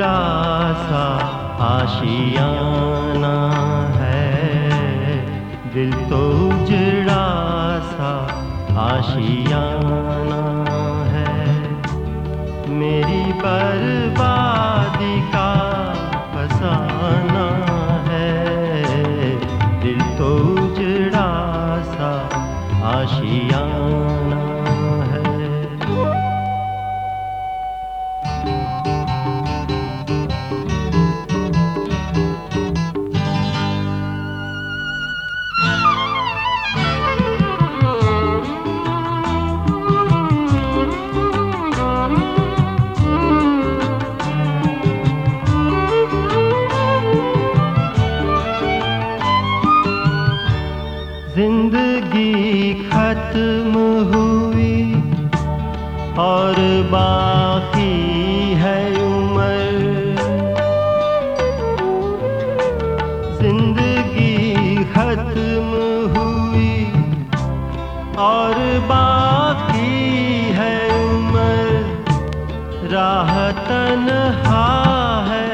उजड़ा सा आशियाना है, दिल तो उजड़ा सा आशियाना है। मेरी बर्बादी का फसाना है, दिल तो उजड़ा सा आशियाना है। जिंदगी खत्म हुई और बाकी है उम्र। जिंदगी खत्म हुई और बाकी है उम्र। राह तन्हा है,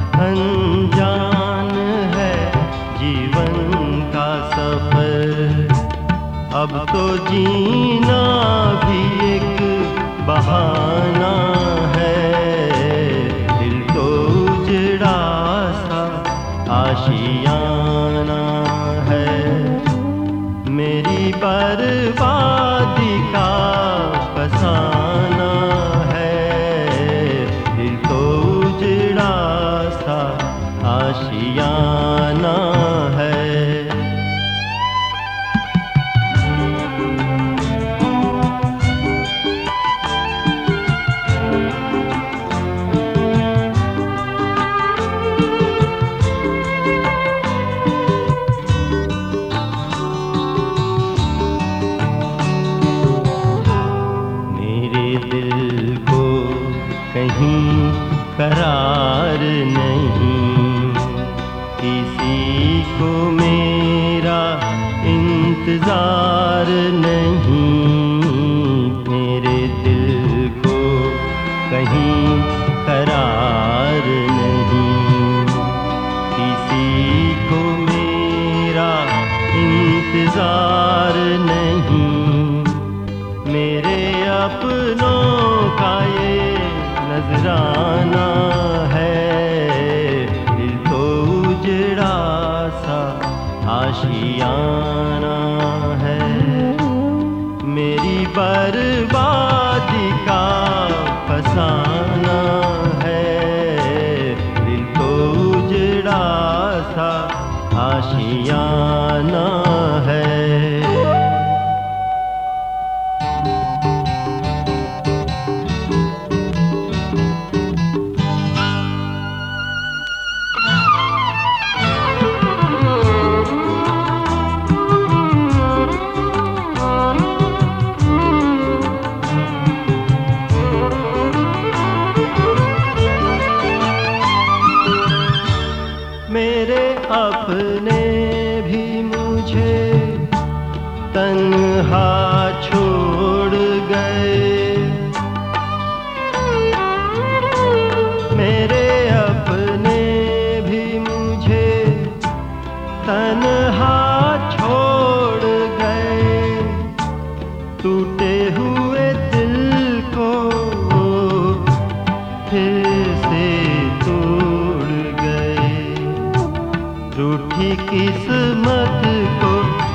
अनजान है जीवन का सफर। अब तो जीना भी एक बहाना है, दिल तो उजड़ा सा आशियाना है। मेरी बर्बादी का फसाना है, दिल तो उजड़ा सा आशियाना है। कहीं करार नहीं, किसी को मेरा इंतजार नहीं। मेरे दिल को कहीं करार नहीं, किसी को मेरा इंतजार नहीं। मेरे अपनों का ये नजराना है, दिल तो उजड़ा सा आशियाना है। मेरी बर्बादी का फसाना है, दिल तो उजड़ा सा आशियाना है। मेरे अपने भी मुझे तन्हा छोड़ गए। मेरे अपने भी मुझे तन्हा छोड़ गए। टूटे हुए दिल को फिर से तोड़ गए। रूठी किस्मत को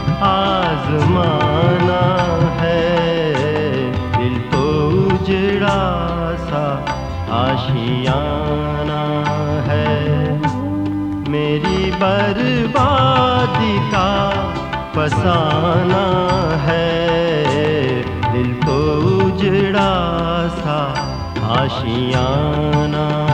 आजमाना है, दिल तो उजड़ा सा आशियाना है। मेरी बर्बादी का फसाना है, दिल तो उजड़ा सा आशियाना